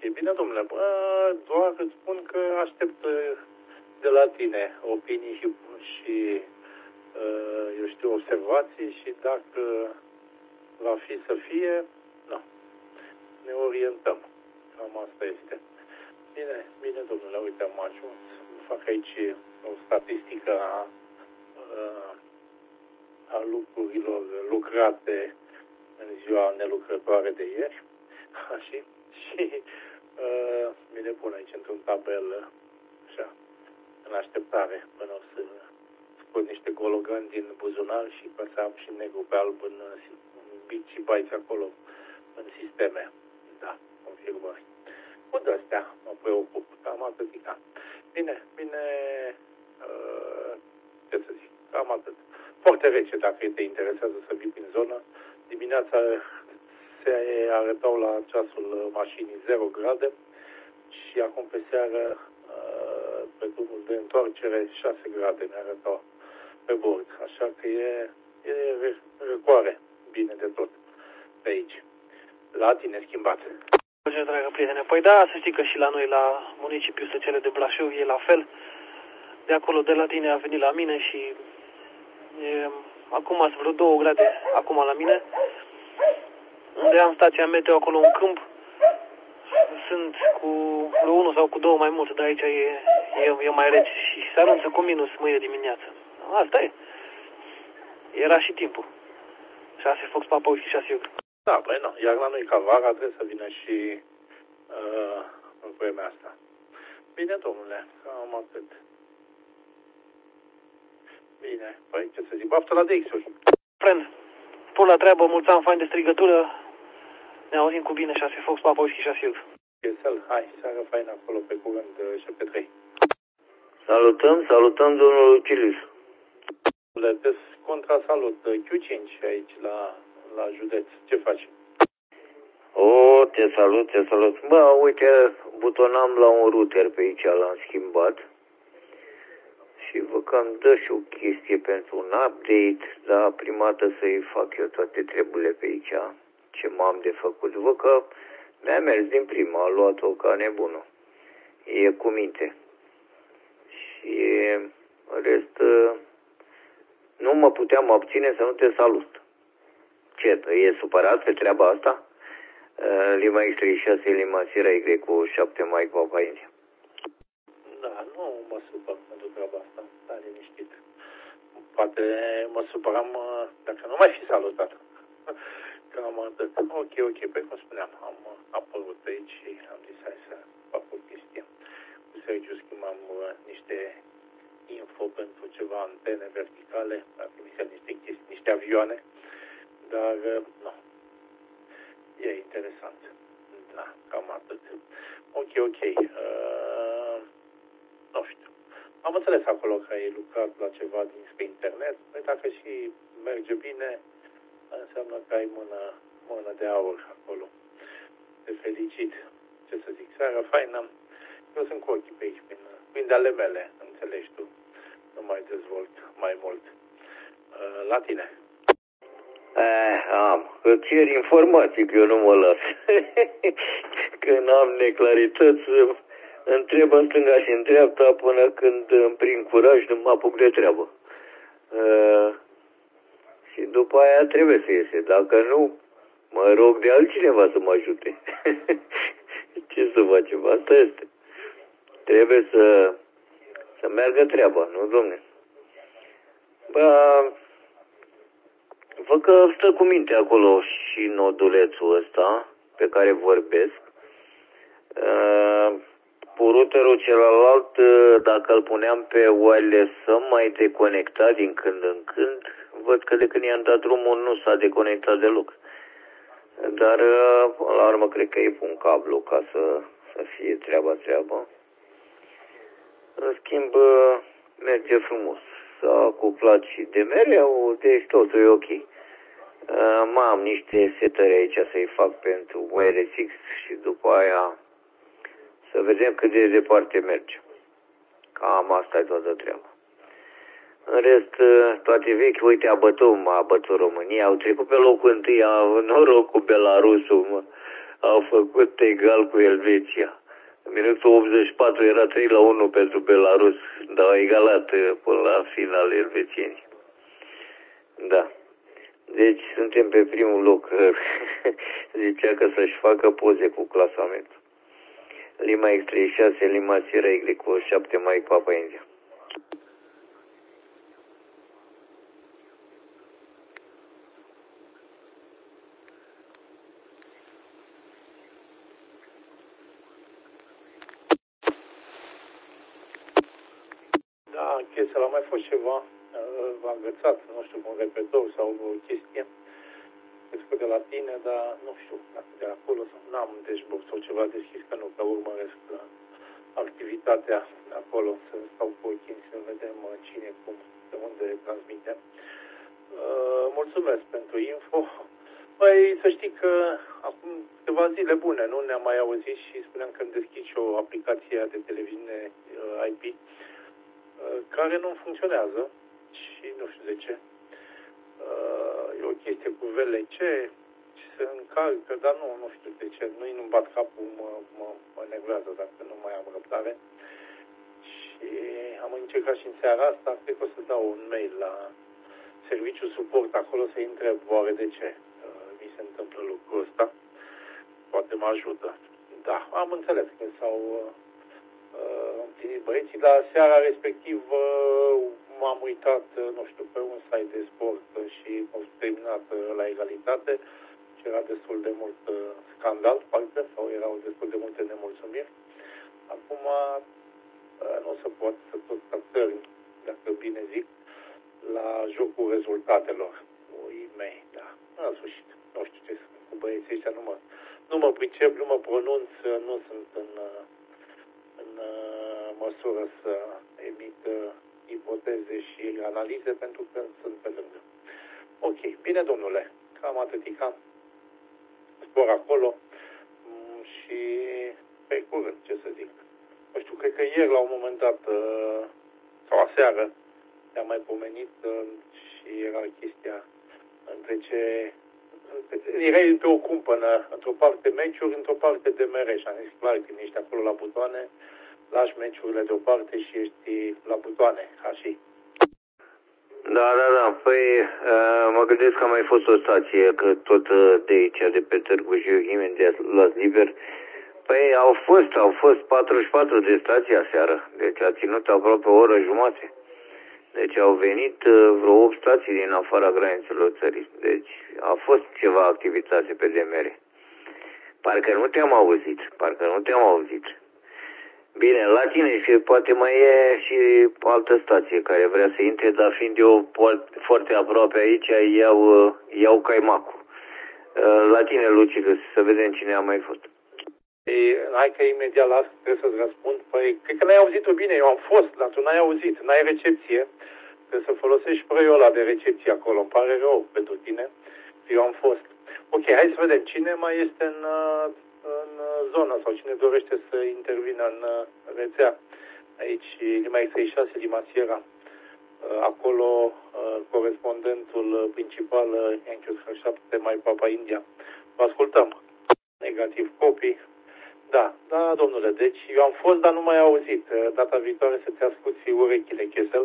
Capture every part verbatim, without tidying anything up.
bine, domnule. Bă, doar îți spun că aștept de la tine opinii și, și eu știu, observații și dacă va fi să fie, nu, ne orientăm. Cam asta este. Bine, bine, domnule, uite, am ajuns. Fac aici o statistică a, a lucrurilor lucrate în ziua nelucrătoare de ieri. Așa. Și uh, mi le pun aici într-un tabel, așa, în așteptare, până o să scot niște gologani din buzunar și ca să am și negru pe alb în, în bit și baiți acolo, în sisteme. Da, confirmări. Cu de-astea mă preocup, cam atâtica. Bine, bine, uh, ce să zic, cam atât. Foarte rece, dacă te interesează să vii prin zonă. Dimineața se arătau la ceasul mașinii zero grade și acum pe seară, pe drumul de întoarcere, șase grade ne arătau pe bord. Așa că e, e răcoare bine de tot pe aici. La tine schimbat. Ce dragă prietene, păi da, să știi că și la noi, la municipiul Săcele de Brașov, e la fel. De acolo, de la tine, a venit la mine și e, acum sunt vreo două grade, acum la mine. Unde am stația meteo acolo în câmp, sunt cu vreo unul sau cu două mai mult, dar aici e, e, e mai rece și se anunță cu minus mâine dimineață. Asta e. Era și timpul. șase Fox Papa și șase Iug. Da, băi, nu. Iar la noi ca vara trebuie să vină și uh, în vremea asta. Bine, domnule, cam atât. Bine, păi ce să zic, baftă la D X-uri. Friend, pur la treabă, mulți ani fain de strigătură. Ne auzim cu bine, șase Fox Papa și șase Iug. Gesel, hai, seară faină acolo pe curând, șapte trei. Salutăm, salutăm domnul Lucilius. Des contra salut, Q cinci aici la, la județ. Ce faci? O, te salut, te salut. Bă, uite, butonam la un router pe aici, l-am schimbat. Și văd că îmi dă și o chestie pentru un update, dar prima dată să-i fac eu toate treburile pe aici, ce m-am de făcut. Văd că mi-a mers din prima, a luat-o ca nebună. E cu minte. Și în rest, nu mă puteam abține să nu te salut. Ce, e supărat pe treaba asta? Lima X treizeci și șase, Lima Sierra Y cu șapte Mike Papa India. Da, nu mă supăr pentru treaba asta, stai liniștit. Poate mă supăram dacă nu mai fi salutat. Cam atât. Ok, ok, pe cum spuneam, am apărut aici și am zis hai să fac o chestie. Cu Sergiu schimbam niște info pentru ceva antene verticale, a trimis niște chestii, niște avioane, dar nu. E interesant. Da, cam atât. Ok, ok. Uh, nu știu. Am înțeles acolo că ai lucrat la ceva dinspre internet. Păi dacă și merge bine, înseamnă că ai mână, mână de aur acolo. Te felicit. Ce să zic, seara faină. Eu sunt cu ochii pe aici, prin, prin de-ale mele, înțelegi tu. Nu mai dezvolt mai mult. Uh, la tine. Eh, am. Că cer informații, că eu nu mă las. Când am neclarități, întreb în stânga și în dreapta până când îmi prind curaj, nu mă apuc de treabă. Uh, și după aia trebuie să iese. Dacă nu, mă rog de altcineva să mă ajute. Ce să facem? Asta este. Trebuie să, să meargă treaba, nu, domne? Bă, văd că stă cu minte acolo și nodulețul ăsta pe care vorbesc. Uh, Routerul celălalt, dacă îl puneam pe wireless, să mai deconecta din când în când. Văd că de când i-am dat drumul nu s-a deconectat deloc. Dar, până la urmă, cred că e un cablu ca să, să fie treaba treaba. În schimb, merge frumos. S-a acuplat și de mereu, deci totul e ok. Mai am niște setări aici să-i fac pentru W R S X și după aia să vedem cât de departe merge. Cam asta e toată treaba. În rest, toate vechi, uite, a bătut, a bătut România, au trecut pe locul întâi, a noroc cu Belarusul, mă. a făcut egal cu Elveția. În minutul optzeci și patru era trei la unu pentru Belarus, dar au egalat până la final elvețienii. Da. Deci suntem pe primul loc. Zicea că să-și facă poze cu clasamentul. Lima X treizeci și șase, Lima Sierra Y șapte, Mike Papa India. Da, chestia, a mai fost ceva agățat, nu știu, cu un repetor sau o chestie. Cred de la tine, dar nu știu, dacă de acolo sau n-am dashboard sau ceva deschis, că nu, că urmăresc activitatea acolo, să stau cu ochii, să vedem cine, cum, de unde transmite. Uh, mulțumesc pentru info. Păi, să știi că acum câteva zile bune, nu ne-am mai auzit și spuneam că îmi deschid și o aplicație de televiziune uh, I P uh, care nu funcționează și nu știu de ce. Uh, e o chestie cu V L C și se încarcă, dar nu, nu știu de ce. Nu-i nu-mi bat capul, mă, mă, mă nervează dacă nu mai am răbdare. Și am încercat și în seara asta, cred că o să dau un mail la serviciul suport acolo să-i întreb oare de ce uh, mi se întâmplă lucrul ăsta. Poate mă ajută. Da, am înțeles că s-au uh, împlinit băieții, dar seara respectiv uh, m-am uitat, uh, nu știu, pe un site de sport uh, și au terminat uh, la egalitate și era destul de mult uh, scandal, parcă, sau erau destul de multe nemulțumiri. Acum uh, nu o să pot să tot atârni, dacă bine zic, la jocul rezultatelor lui mei, da, în sfârșit, nu știu ce sunt cu băieții ăștia, nu mă, nu mă pricep, nu mă pronunț, nu sunt în, în măsură să emit ipoteze și analize, pentru că sunt pe lângă. Ok, bine, domnule, cam atâtica, spor acolo și pe curând, ce să zic. Nu știu, cred că ieri, la un moment dat, sau aseară, te-am mai pomenit și era chestia între ce... Erai pe o cumpănă, într-o parte meciuri, într-o parte de mere și am zis, clar, când ești acolo la butoane, lași meciurile deoparte și ești la butoane, ca și. Da, da, da, păi mă gândesc că a mai fost o stație, că tot de aici, de pe Târgu Jiu, imediat las liber. Păi au fost, au fost patruzeci și patru de stații aseară, deci a ținut aproape o oră jumate. Deci au venit vreo opt stații din afara granițelor țării. Deci a fost ceva activitate pe D M R. Parcă nu te-am auzit, parcă nu te-am auzit. Bine, la tine și poate mai e și altă stație care vrea să intre, dar fiind eu foarte aproape aici, iau, iau caimacul. La tine, Lucius, să vedem cine a mai fost. Ei, hai că imediat las, trebuie să-ți răspund. Păi, cred că n-ai auzit-o bine, eu am fost, dar tu n-ai auzit, n-ai recepție. Trebuie să folosești spray-ul ăla de recepție acolo, îmi pare rău pentru tine. Eu am fost. Ok, hai să vedem cine mai este în, în zonă sau cine dorește să intervină în rețea. Aici, Lima X treizeci și șase, Lima Sierra. Acolo, corespondentul principal, Yankee șapte, Mike Papa India. Vă ascultăm. Negativ copii. Da, da, domnule, deci eu am fost, dar nu mai auzit. Data viitoare să-ți asculti urechile, Chesel.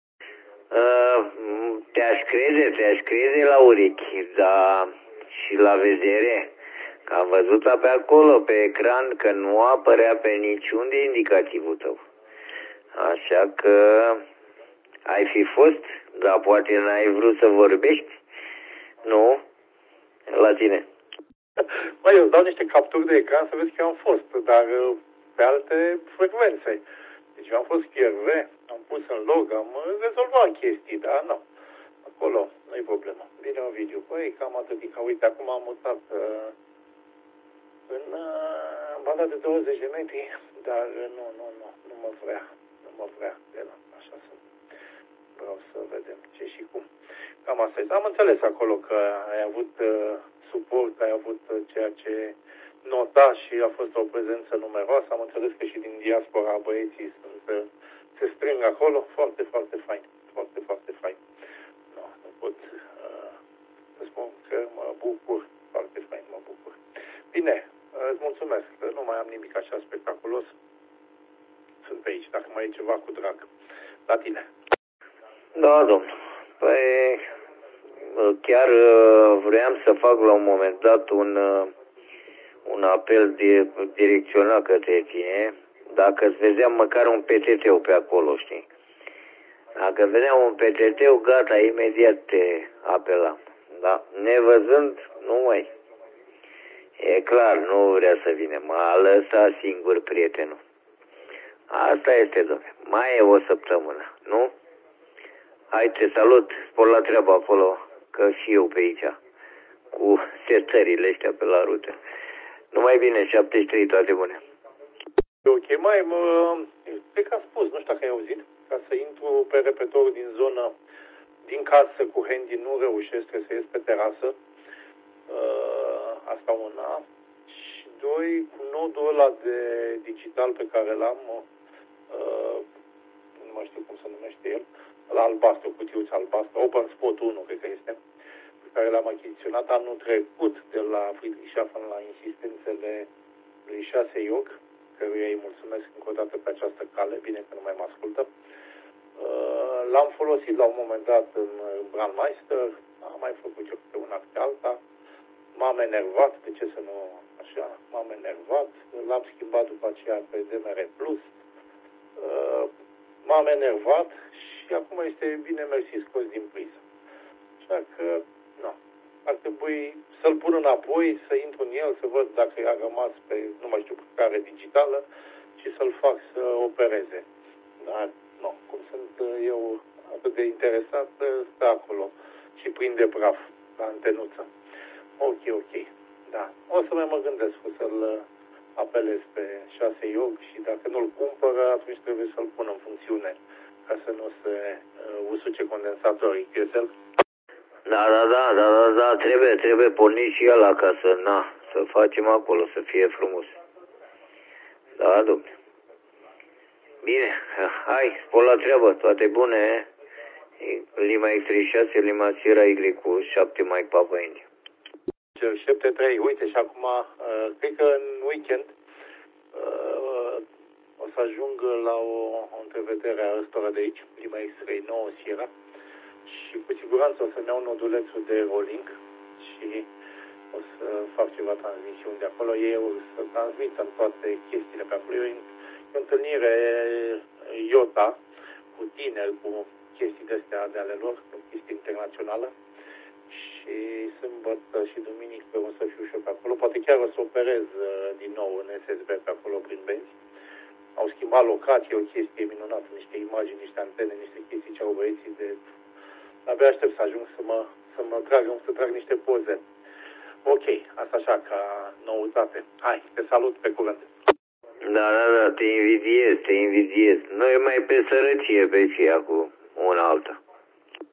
Uh, te-aș crede, te-aș crede la urechi, dar și la vedere, că am văzut pe acolo, pe ecran, că nu apărea pe niciun de indicativul tău. Așa că ai fi fost, dar poate n-ai vrut să vorbești? Nu? La tine. Măi, eu îți dau niște capturi de ecran să vezi că eu am fost, dar pe alte frecvențe. Deci eu am fost P R V, am pus în log, am rezolvat chestii, dar nu. Acolo nu-i problemă. Vine un video. Păi, cam atât. Uite, acum am mutat uh, în uh, baza de douăzeci de metri, dar uh, nu, nu, nu, nu mă vrea. Nu mă vrea. De la, așa să vreau să vedem ce și cum. Cam asta este. Am înțeles acolo că ai avut uh, suport, ai avut uh, ceea ce nota și a fost o prezență numeroasă. Am înțeles că și din diaspora băieții sunt, uh, se strâng acolo. Foarte, foarte fain. Foarte, foarte fain. No, nu pot uh, să spun că mă bucur. Foarte fain, mă bucur. Bine, Îți mulțumesc. Nu mai am nimic așa spectaculos. Sunt pe aici, dacă mai e ceva cu drag. La tine. Da, domnul. Păi, chiar vreau să fac la un moment dat un, un apel de, direcționat către tine. Dacă îți vedeam măcar un P T T-ul pe acolo, știi? Dacă vedeam un P T T-ul, gata, imediat te apelam. Da? Nevăzând, nu mai. E clar, nu vrea să vină. M-a lăsat singur prietenul. Asta este, domnule. Mai e o săptămână, nu? Hai, te salut. Spor la treabă acolo, că și eu pe aici. Cu setările astea pe la rută. Numai bine, șaptezeci și trei, toate bune. Ok, mai, mă, cred că am spus, nu știu dacă ai auzit, ca să intru pe repetor din zonă, din casă cu handy, nu reușesc, trebuie să ies pe terasă. Uh, asta una. Și doi, cu nodul ăla de digital pe care l-am, uh, nu mai știu cum se numește el, la albastru, cutiuța albastră, OpenSpot unu, cred că este, pe care l-am achiziționat anul trecut de la Friedrichshafen la insistențele lui șase Iog, căruia îi mulțumesc încă o dată pe această cale, bine că nu mai mă ascultă. L-am folosit la un moment dat în Brandmeister, am mai făcut eu pe una pe alta, m-am enervat, de ce să nu așa, m-am enervat, l-am schimbat după aceea pe D M R plus, m-am enervat și acum este bine mersi scos din priză. Așa că, nu, ar trebui să-l pun înapoi, să intru în el, să văd dacă i-a rămas pe, nu mai știu, care digitală și să-l fac să opereze. Dar, nu, cum sunt eu atât de interesat, stă acolo și prinde praf la antenuță. Ok, ok, da. O să mai mă gândesc să-l apelez pe șase Iog și dacă nu-l cumpără, atunci trebuie să-l pun în funcțiune ca să nu se uh, usuce condensatorii. Chiesel? Da, da, da, da, da, da, trebuie, trebuie pornit și ăla ca să, na, să facem acolo, să fie frumos. Da, domnule. Bine, hai, spor la treabă, toate bune, Lima X treizeci și șase, Lima Sierra Y cu șapte Mike Papa India. șapte trei, uite, și acum, uh, cred că în weekend uh, o să ajung la o, o întrevedere a ăstora de aici, Lima X trei nouă Sierra, și cu siguranță o să-mi iau nodulețul de rolling și o să fac ceva transmisiuni de acolo. Ei o să transmită în toate chestiile pe acolo. E o întâlnire IOTA cu tineri, cu chestii de-astea de ale lor, o chestie internațională. Și sâmbătă și duminică o să fiu și eu pe acolo. Poate chiar o să operez din nou în S S B pe acolo prin benzi. Au schimbat locație, o chestie minunată, niște imagini, niște antene, niște chestii ce au băieții de... Abia aștept să ajung să mă, să mă trag, să trag niște poze. Ok, asta așa, ca noutate. Hai, te salut, pe curând. Da, da, da, te invidiez, te invidiez. Noi mai pe sărăcie pe aceea cu una alta.